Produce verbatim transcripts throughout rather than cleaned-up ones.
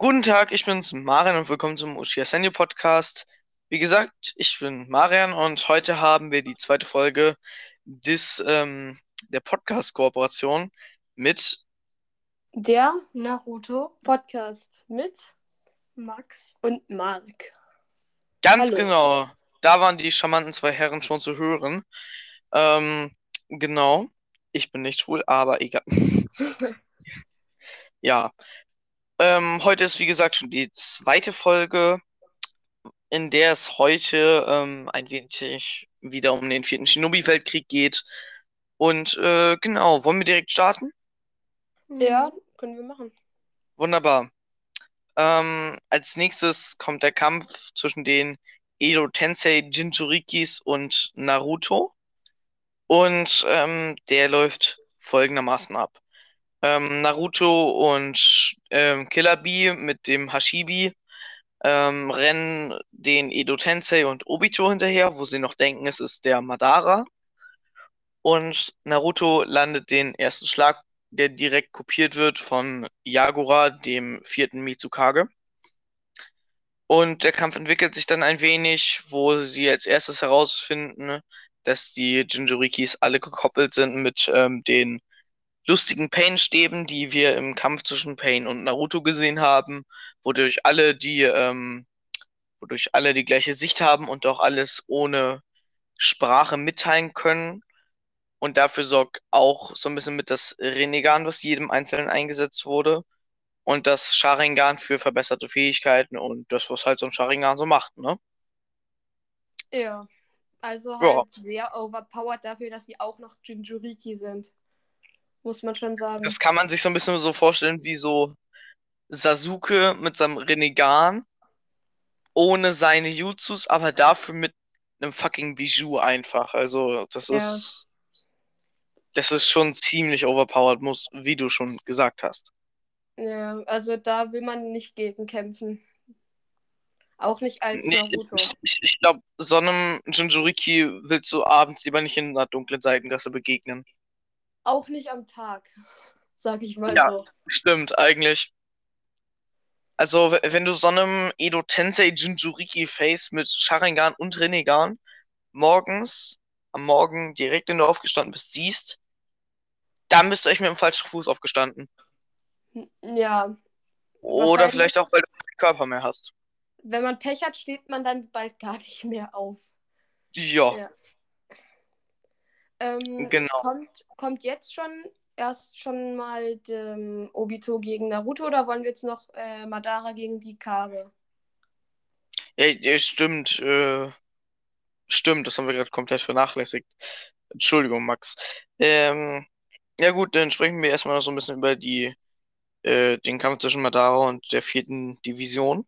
Guten Tag, ich bin's Marian und willkommen zum Uchiha Senju Podcast. Wie gesagt, ich bin Marian und heute haben wir die zweite Folge des, ähm, der Podcast-Kooperation mit Der Naruto Podcast mit Max und Mark. ganz Hallo. genau, da waren die charmanten zwei Herren schon zu hören. Ähm, genau, ich bin nicht schwul, aber egal. Ja, ähm, heute ist wie gesagt schon die zweite Folge, in der es heute ähm, ein wenig wieder um den vierten Shinobi-Weltkrieg geht. Und äh, genau, wollen wir direkt starten? Ja, können wir machen. Wunderbar. Ähm, als nächstes kommt der Kampf zwischen den Edo Tensei Jinchurikis und Naruto. Und ähm, der läuft folgendermaßen ab. Ähm, Naruto und ähm, Killer Bee mit dem Hashibi ähm, rennen den Edo Tensei und Obito hinterher, wo sie noch denken, es ist der Madara. Und Naruto landet den ersten Schlag, der direkt kopiert wird von Yagura, dem vierten Mizukage. Und der Kampf entwickelt sich dann ein wenig, wo sie als erstes herausfinden, dass die Jinchurikis alle gekoppelt sind mit ähm, den lustigen Pain-Stäben, die wir im Kampf zwischen Pain und Naruto gesehen haben, wodurch alle die, ähm, wodurch alle die gleiche Sicht haben und auch alles ohne Sprache mitteilen können. Und dafür sorgt auch so ein bisschen mit das Rinnegan, was jedem Einzelnen eingesetzt wurde. Und das Sharingan für verbesserte Fähigkeiten und das, was halt so ein Sharingan so macht, ne? Ja, also Ja, halt sehr overpowered dafür, dass sie auch noch Jinchuriki sind. Muss man schon sagen. das kann man sich so ein bisschen so vorstellen wie so Sasuke mit seinem Rinnegan ohne seine Jutsus, aber dafür mit einem fucking Bijou einfach. Also, das Ja, ist, das ist schon ziemlich overpowered, muss, wie du schon gesagt hast. ja, also da will man nicht gegen kämpfen. Auch nicht als Nicht, Naruto. ich ich, ich glaube, so einem Jinchuriki willst du abends lieber nicht in einer dunklen Seitengasse begegnen. Auch nicht am Tag, sag ich mal Ja, so. stimmt, eigentlich. Also, w- wenn du so einem Edo Tensei Jinchuriki Face mit Sharingan und Rinnegan morgens, am Morgen direkt, wenn du aufgestanden bist, siehst, dann bist du echt mit dem falschen Fuß aufgestanden. Ja, Oder wahrscheinlich, vielleicht auch, weil du keinen Körper mehr hast. wenn man Pech hat, steht man dann bald gar nicht mehr auf. Ja, Ja. Ähm, genau. kommt, kommt jetzt schon erst schon mal dem Obito gegen Naruto oder wollen wir jetzt noch äh, Madara gegen die Kage? Ja, ja, stimmt. Äh, stimmt, das haben wir gerade komplett vernachlässigt. Entschuldigung, Max. Ähm, ja gut, dann sprechen wir erstmal noch so ein bisschen über die, äh, den Kampf zwischen Madara und der vierten Division.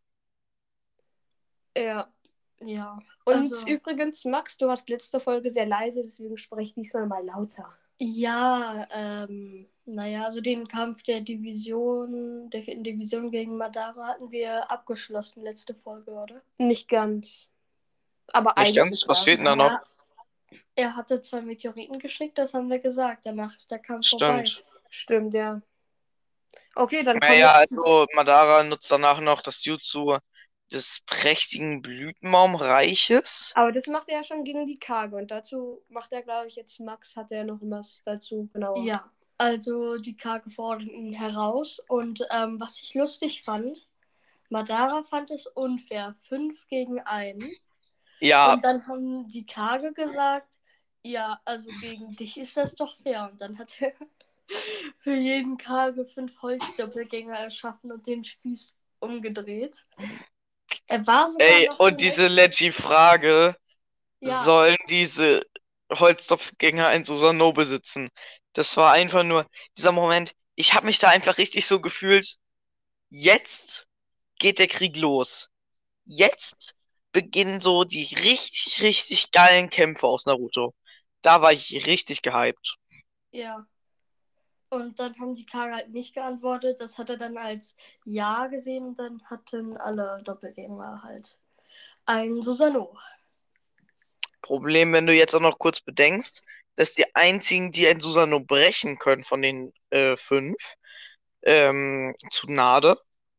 Ja, ja. Und also, übrigens, Max, du warst letzte Folge sehr leise, deswegen spreche ich diesmal mal lauter. Ja, ähm, naja, also den Kampf der Division, der vierten Division gegen Madara hatten wir abgeschlossen, letzte Folge, oder? Nicht ganz, aber Nicht ganz? eigentlich Was ja. fehlt denn da noch? Naja, er hatte zwei Meteoriten geschickt, das haben wir gesagt. Danach ist der Kampf vorbei. Stimmt. Stimmt, ja. Okay, dann kommen Naja, wir. also Madara nutzt danach noch das Jutsu des prächtigen Blütenbaumreiches. Aber das macht er ja schon gegen die Kage. Und dazu macht er, glaube ich, jetzt Max, hat er noch was dazu genauer. Ja, also die Kage fordert ihn heraus. Und ähm, was ich lustig fand, Madara fand es unfair, fünf gegen einen. Ja, Und dann haben die Kage gesagt, ja, also gegen dich ist das doch fair. Und dann hat er für jeden Kage fünf Holzdoppelgänger erschaffen und den Spieß umgedreht. Er war sogar ey, noch und die diese letzte. Leggy-Frage, Ja, sollen diese Holzdoppelgänger ein Susanoo besitzen? Das war einfach nur dieser Moment. Ich habe mich da einfach richtig so gefühlt. Jetzt geht der Krieg los. Jetzt beginnen so die richtig, richtig geilen Kämpfe aus Naruto. Da war ich richtig gehypt. ja. Und dann haben die Kage halt nicht geantwortet. Das hat er dann als Ja gesehen und dann hatten alle Doppelgänger halt ein Susanoo. Problem, wenn du jetzt auch noch kurz bedenkst, dass die einzigen, die ein Susanoo brechen können von den äh, fünf, ähm, Tsunade,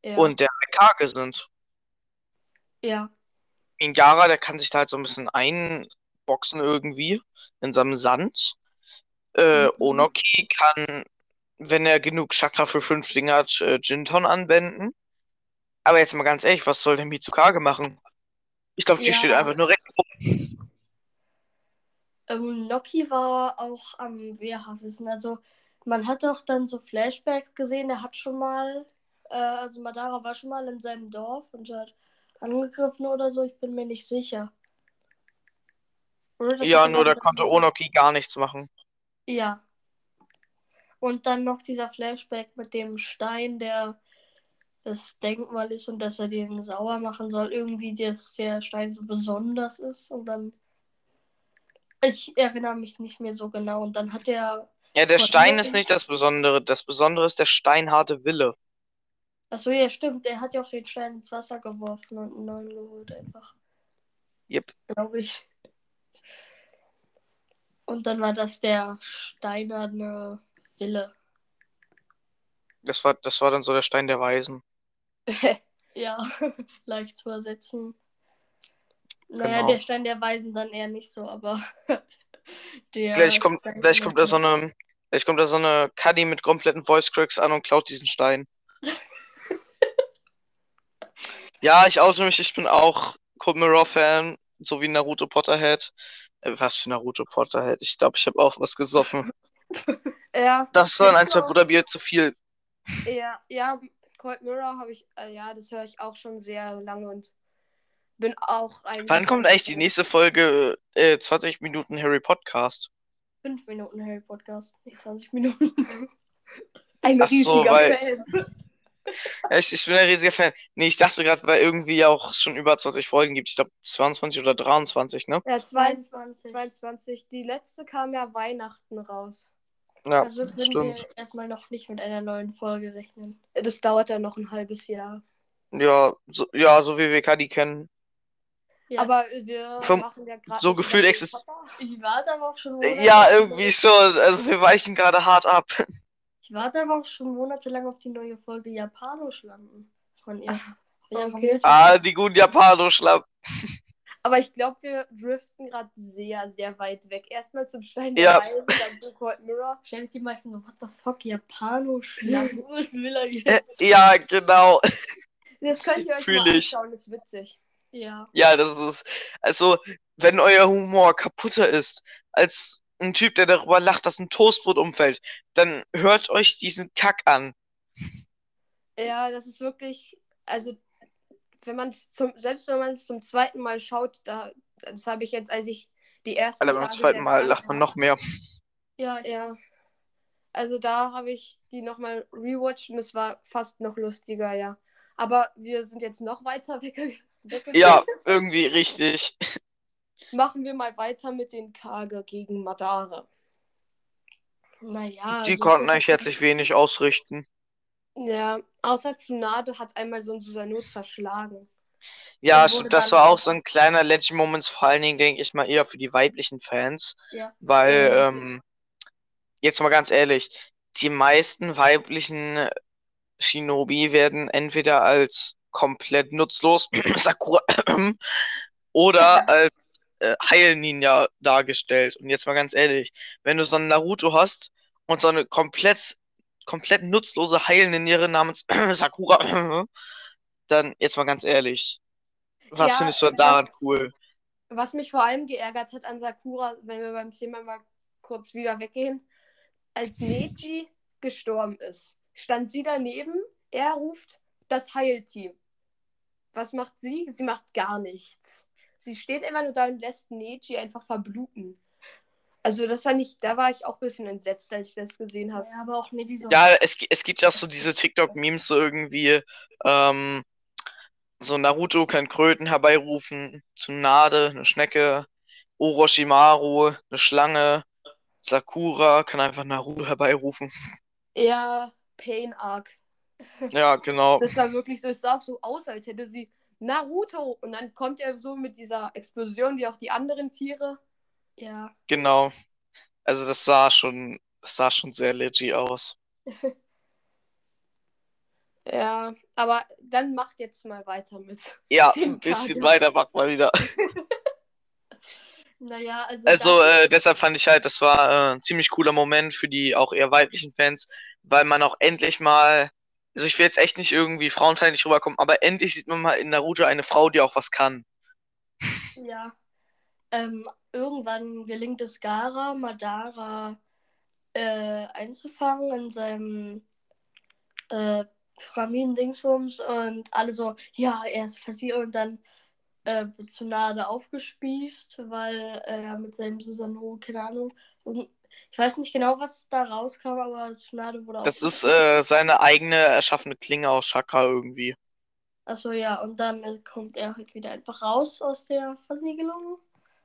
Ja. und der karge sind. Ja. Ingara, der kann sich da halt so ein bisschen einboxen irgendwie in seinem Sand. Äh, Mhm. Onoki kann, wenn er genug Chakra für fünf Dinge hat, äh, Jinton anwenden. Aber jetzt mal ganz ehrlich, was soll der Mitsukage machen? Ich glaube, die Ja. steht einfach nur rechts rum. Ähm, Noki war auch am wehrhaftesten. Also man hat doch dann so Flashbacks gesehen, er hat schon mal, äh, also Madara war schon mal in seinem Dorf und hat angegriffen oder so, ich bin mir nicht sicher. Oder das Ja, hat nur da dieser konnte Onoki gar nichts machen. Ja. Und dann noch dieser Flashback mit dem Stein, der das Denkmal ist und dass er den sauer machen soll. Irgendwie, dass der Stein so besonders ist. Und dann. Ich erinnere mich nicht mehr so genau. Und dann hat er. Ja, der Court Stein Mirror- ist nicht das Besondere. Das Besondere ist der steinharte Wille. Achso, ja, stimmt. Er hat ja auch den Stein ins Wasser geworfen und einen neuen geholt, einfach. Yep. Glaube ich. Und dann war das der steinerne Wille. Das war, das war dann so der Stein der Weisen. Ja, leicht zu ersetzen. Naja, Genau. der Stein der Weisen dann eher nicht so, aber der Gleich kommt, Stein gleich der kommt da so Weisen. eine, gleich kommt da so eine Cuddy mit kompletten Voice Cracks an und klaut diesen Stein. Ja, ich oute mich, ich bin auch Cold Mirror Fan, so wie Naruto Potterhead. Äh, was für Naruto Potterhead? Ich glaube, ich habe auch was gesoffen. Ja, Das war ein gibt's zwei noch- Butterbier zu viel. Ja, ja, Cold Mirror habe ich, äh, ja, das höre ich auch schon sehr lange und bin auch ein. Wann kommt eigentlich die nächste Folge äh, zwanzig Minuten Harry Podcast? Fünf Minuten Harry Podcast, nicht zwanzig Minuten. Ein Ach so, riesiger weil- Fan. Ja, ich, ich bin ein riesiger Fan. Nee, ich dachte gerade, weil irgendwie auch schon über zwanzig Folgen gibt. Ich glaube zweiundzwanzig oder dreiundzwanzig, ne? Ja, zweiundzwanzig. zweiundzwanzig. Die letzte kam ja Weihnachten raus. Ja, Also können stimmt. wir erstmal noch nicht mit einer neuen Folge rechnen. Das dauert dann noch ein halbes Jahr. Ja, so, ja, so wie wir Kadi kennen. Ja. Aber wir Vom- machen ja gerade. so nicht gefühlt über exist- Harry Potter. Ich warte aber auch schon Monate Ja, irgendwie schon. Also wir weichen gerade hart ab. Ich warte aber auch schon monatelang auf die neue Folge Japanosch-Landen von ihr. Ja, okay. Ah, die guten Japano-Schlapp. Aber ich glaube, wir driften gerade sehr, sehr weit weg. Erstmal zum Stein der Ja. Weisen, dann zu Cold Mirror. Stell dich die meisten so, what the fuck, Japanosch-Landen? Was will er Äh, jetzt? ja, genau. Das könnt ihr euch Fühl mal ich. anschauen, ist witzig. Ja. Ja, das ist. Also, wenn euer Humor kaputter ist als ein Typ, der darüber lacht, dass ein Toastbrot umfällt, dann hört euch diesen Kack an. Ja, das ist wirklich, also wenn man es zum, selbst wenn man es zum zweiten Mal schaut, da, das habe ich jetzt, als ich die ersten Alter, beim Tage zweiten sehr Mal krank lacht man war. noch mehr. Ja, ich, Ja. Also da habe ich die nochmal rewatcht und es war fast noch lustiger, ja. Aber wir sind jetzt noch weiter wegge weggegangen. Ja, irgendwie richtig. Machen wir mal weiter mit den Kage gegen Madara. naja. Die also konnten ist eigentlich das- herzlich wenig ausrichten. Ja, außer Tsunade hat einmal so ein Susanoo zerschlagen. Ja, Und so, wurde das dann war auch raus- so ein kleiner Legend Moments, vor allen Dingen, denke ich mal, eher für die weiblichen Fans. Ja. Weil, Ja. ähm, jetzt mal ganz ehrlich, die meisten weiblichen Shinobi werden entweder als komplett nutzlos Sakura oder als äh, Heil-Ninja dargestellt. Und jetzt mal ganz ehrlich, wenn du so einen Naruto hast und so eine komplett, komplett nutzlose Heil-Ninja namens Sakura, dann jetzt mal ganz ehrlich, was Ja, findest du was- daran cool? Was mich vor allem geärgert hat an Sakura, wenn wir beim Thema mal kurz wieder weggehen, als Neji gestorben ist, stand sie daneben, er ruft das Heilteam. Was macht sie? Sie macht gar nichts. Sie steht immer nur da und lässt Neji einfach verbluten. Also das fand ich, da war ich auch ein bisschen entsetzt, als ich das gesehen habe. Ja, aber auch nicht diese. Ja, es, gi- es gibt ja auch so diese TikTok-Memes, so irgendwie, ähm, so Naruto kann Kröten herbeirufen, Tsunade, eine Schnecke, Orochimaru, eine Schlange, Sakura kann einfach Naruto herbeirufen. Ja, Pain Arc. Ja, genau, Das war wirklich so, es sah auch so aus, als hätte sie Naruto. Und dann kommt er so mit dieser Explosion, wie auch die anderen Tiere. Ja. genau. Also das sah schon, das sah schon sehr legit aus. Ja, aber dann macht jetzt mal weiter mit Ja, dem ein bisschen Kage. weiter, mach mal wieder. Naja, also, Also, da, äh, deshalb fand ich halt, das war äh, ein ziemlich cooler Moment für die auch eher weiblichen Fans, weil man auch endlich mal, also ich will jetzt echt nicht irgendwie frauenfeindlich rüberkommen, aber endlich sieht man mal in Naruto eine Frau, die auch was kann. ja, ähm, irgendwann gelingt es Gaara, Madara äh, einzufangen in seinem äh, Framin-Dingsbums und alle so, ja, er ist passiert und dann äh, wird Tsunade aufgespießt, weil er mit seinem Susanoo, keine Ahnung, irgend- ich weiß nicht genau, was da rauskam, aber Tsunade wurde Das ist aufgespießt. äh, seine eigene erschaffene Klinge aus Chakra irgendwie. Achso, ja, und dann äh, kommt er halt wieder einfach raus aus der Versiegelung.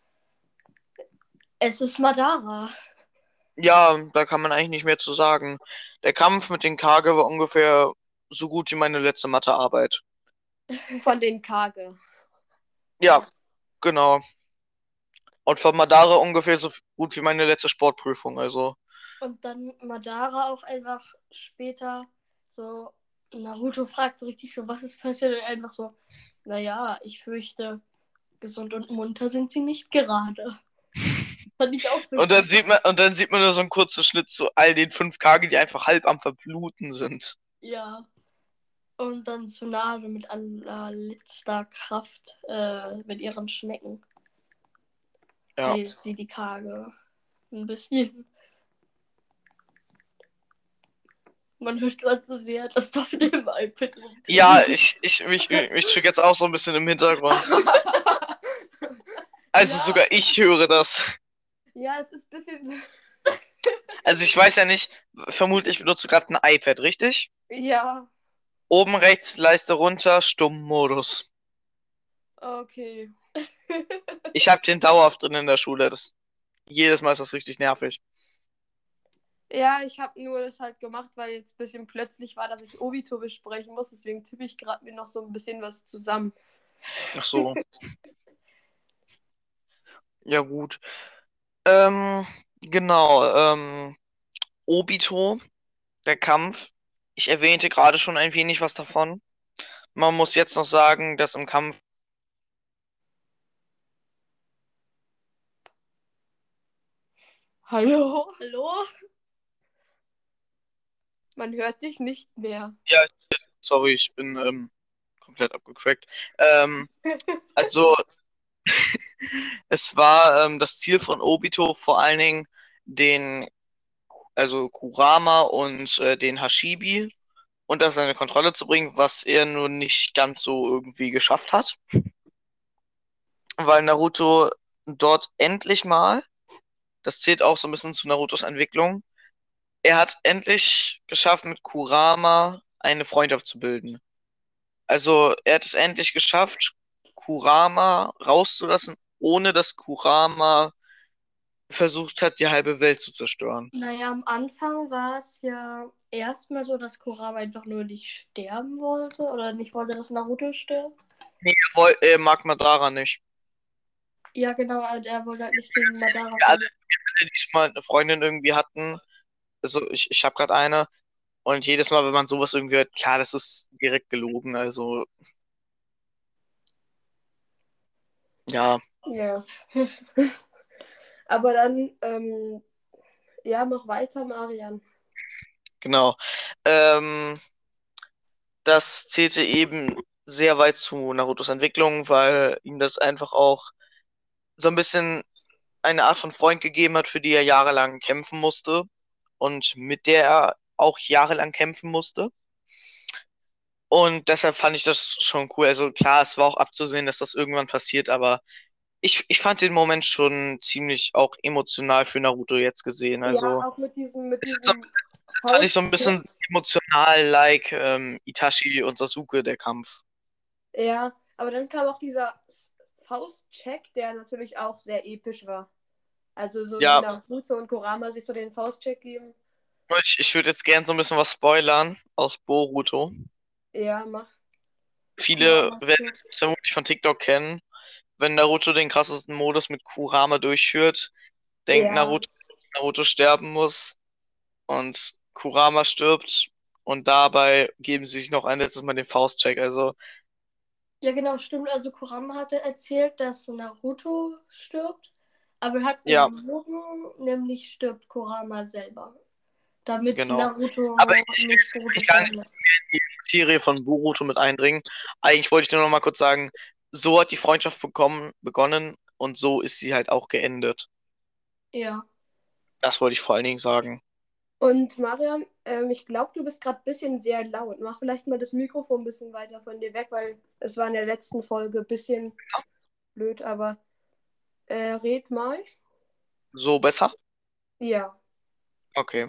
Es ist Madara. Ja, da kann man eigentlich nicht mehr zu sagen. Der Kampf mit den Kage war ungefähr so gut wie meine letzte Mathearbeit. von den Kage. Ja, genau. Und von Madara ungefähr so gut wie meine letzte Sportprüfung. Also, Und dann Madara auch einfach später so, Naruto fragt so richtig so, was ist passiert? Und er einfach so, naja, ich fürchte, gesund und munter sind sie nicht gerade. Fand ich auch so und dann krass. sieht man, und dann sieht man nur so einen kurzen Schnitt zu all den fünf Kage, die einfach halb am Verbluten sind. Ja. Und dann Tsunade mit allerletzter Kraft äh, mit ihren Schnecken Ja. heilt sie die Kage. Ein bisschen. Man hört gerade so sehr, dass du auf dem iPad rumdrehst. Ja, ich, ich, mich, mich triggert jetzt auch so ein bisschen im Hintergrund. Also Ja. sogar ich höre das. Ja, es ist ein bisschen. Also ich weiß ja nicht, vermutlich benutzt du gerade ein iPad, richtig? Ja, Oben rechts, Leiste runter, Stummmodus. okay. Ich habe den dauerhaft drin in der Schule. Das, jedes Mal ist das richtig nervig. Ja, ich habe nur das halt gemacht, weil jetzt ein bisschen plötzlich war, dass ich Obito besprechen muss. Deswegen tippe ich gerade mir noch so ein bisschen was zusammen. Ach so. Ja gut. Ähm, genau. Ähm, Obito, der Kampf. Ich erwähnte gerade schon ein wenig was davon. Man muss jetzt noch sagen, dass im Kampf. Hallo? Hallo? Man hört dich nicht mehr. Ja, sorry, ich bin ähm, komplett abgecrackt. Ähm, also es war ähm, das Ziel von Obito vor allen Dingen den, also Kurama und äh, den Hashibi unter seine Kontrolle zu bringen, was er nur nicht ganz so irgendwie geschafft hat, weil Naruto dort endlich mal, das zählt auch so ein bisschen zu Narutos Entwicklung, er hat endlich geschafft, mit Kurama eine Freundschaft zu bilden. Also er hat es endlich geschafft, Kurama rauszulassen, ohne dass Kurama versucht hat, die halbe Welt zu zerstören. Naja, am Anfang war es ja erstmal so, dass Kurama einfach nur nicht sterben wollte oder nicht wollte, dass Naruto stirbt. Nee, er, woll, er mag Madara nicht. Ja, genau, und er wollte halt nicht gegen Madara Wir alle, kämpfen. die schon mal eine Freundin irgendwie hatten, also ich, ich habe gerade eine, und jedes Mal, wenn man sowas irgendwie hört, klar, das ist direkt gelogen. Also, ja, Ja. Aber dann, ähm, ja, mach weiter, Marian. genau. Ähm, das zählte eben sehr weit zu Narutos Entwicklung, weil ihm das einfach auch so ein bisschen eine Art von Freund gegeben hat, für die er jahrelang kämpfen musste und mit der er auch jahrelang kämpfen musste. Und deshalb fand ich das schon cool. Also klar, es war auch abzusehen, dass das irgendwann passiert, aber ich, ich fand den Moment schon ziemlich auch emotional für Naruto jetzt gesehen. Ja, Also auch mit diesem, mit es ist so, diesem fand ich so ein Faustcheck. bisschen emotional like ähm, Itachi und Sasuke, der Kampf. Ja, aber dann kam auch dieser S- Faustcheck, der natürlich auch sehr episch war. Also so wie Ja, Naruto und Kurama sich so den Faustcheck geben. ich, ich würde jetzt gern so ein bisschen was spoilern aus Boruto. Ja, mach. Ja, Viele mach werden so. es vermutlich von TikTok kennen. Wenn Naruto den krassesten Modus mit Kurama durchführt, denkt Ja, Naruto, dass Naruto sterben muss und Kurama stirbt. Und dabei geben sie sich noch ein letztes Mal den Faustcheck. Also, Ja, genau, stimmt. Also Kurama hatte erzählt, dass Naruto stirbt, aber er hat ja, gelogen, nämlich stirbt Kurama selber. Damit genau. Naruto Aber ich will nicht jetzt Boruto nicht gar nicht verändert. in die Materie von Boruto mit eindringen. Eigentlich wollte ich nur noch mal kurz sagen, so hat die Freundschaft bekommen, begonnen und so ist sie halt auch geendet. Ja. Das wollte ich vor allen Dingen sagen. Und Marian, ähm, ich glaube, du bist gerade ein bisschen sehr laut. Mach vielleicht mal das Mikrofon ein bisschen weiter von dir weg, weil es war in der letzten Folge ein bisschen blöd, aber äh, red mal. So besser? Ja. Okay.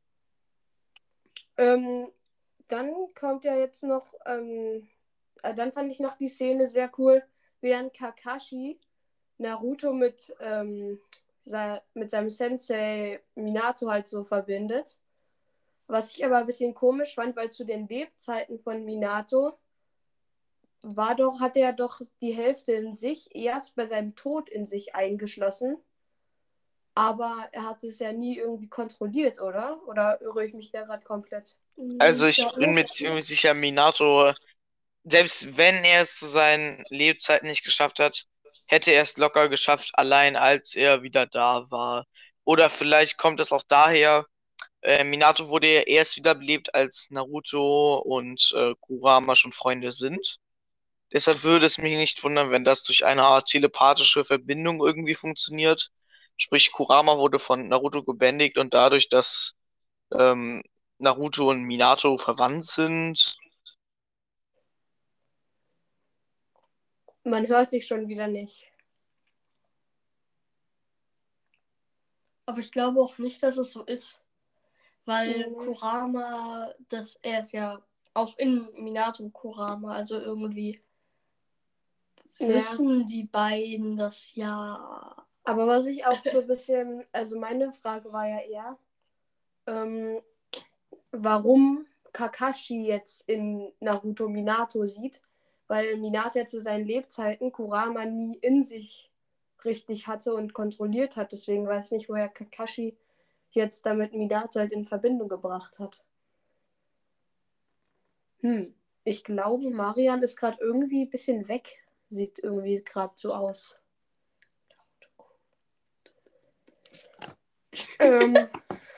Ähm, dann kommt ja jetzt noch, ähm, äh, dann fand ich noch die Szene sehr cool, wie dann Kakashi Naruto mit, ähm, sei, mit seinem Sensei Minato halt so verbindet. Was ich aber ein bisschen komisch fand, weil zu den Lebzeiten von Minato war doch, hatte er doch die Hälfte in sich erst bei seinem Tod in sich eingeschlossen. Aber er hat es ja nie irgendwie kontrolliert, oder? Oder irre ich mich da gerade komplett? Nee, Also ich ich glaube bin mir nicht. ziemlich sicher, Minato, selbst wenn er es zu seinen Lebzeiten nicht geschafft hat, hätte er es locker geschafft, allein als er wieder da war. Oder vielleicht kommt es auch daher, äh, Minato wurde ja erst wiederbelebt, als Naruto und äh, Kurama schon Freunde sind. Deshalb würde es mich nicht wundern, wenn das durch eine Art telepathische Verbindung irgendwie funktioniert. Sprich, Kurama wurde von Naruto gebändigt und dadurch, dass ähm, Naruto und Minato verwandt sind. Man hört sich schon wieder nicht. Aber ich glaube auch nicht, dass es so ist. Weil Mhm. Kurama, das, er ist ja auch in Minato Kurama, also irgendwie Ja. wissen die beiden das ja. Aber was ich auch so ein bisschen, also meine Frage war ja eher, ähm, warum Kakashi jetzt in Naruto Minato sieht, weil Minato ja zu seinen Lebzeiten Kurama nie in sich richtig hatte und kontrolliert hat. Deswegen weiß ich nicht, woher Kakashi jetzt damit Minato halt in Verbindung gebracht hat. Hm, ich glaube, Marian ist gerade irgendwie ein bisschen weg. Sieht irgendwie gerade so aus. ähm,